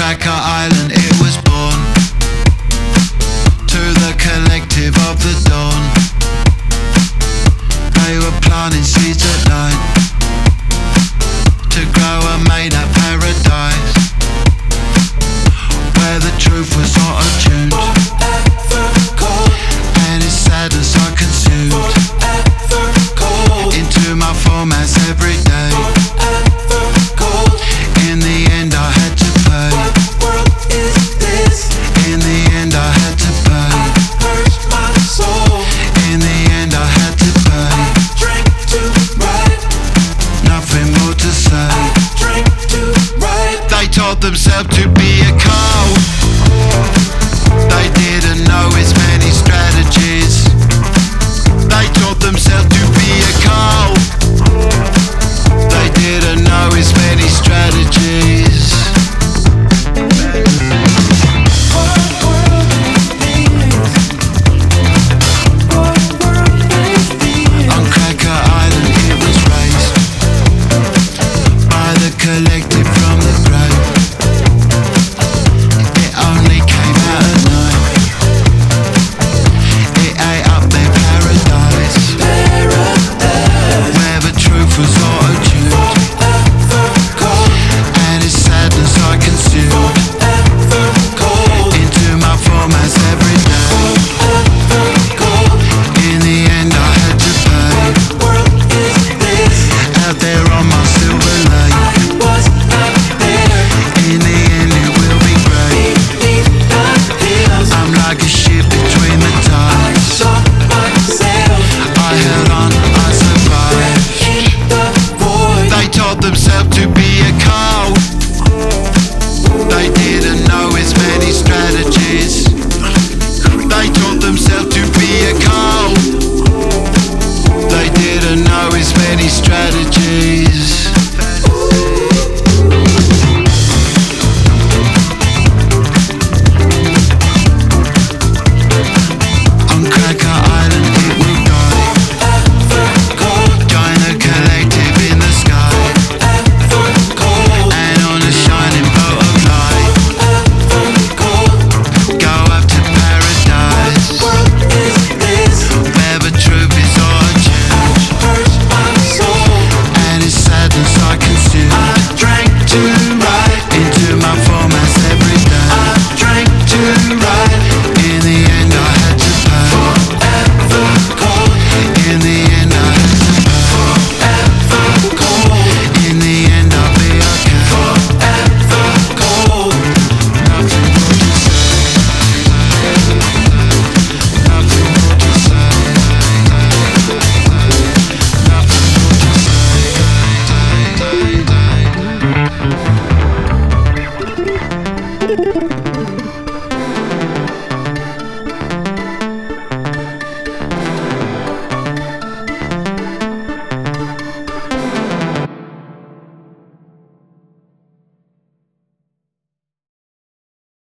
Cracker Island it was born, to the collective of the dawn. They were planting seeds at night to grow a made up paradise, where the truth was auto-tuned and its sadness I consumed into my formats every day. In the end I had to pay. In the end I had to pay. In the end I had to pay. Nothing more to say. They told themselves to be a car.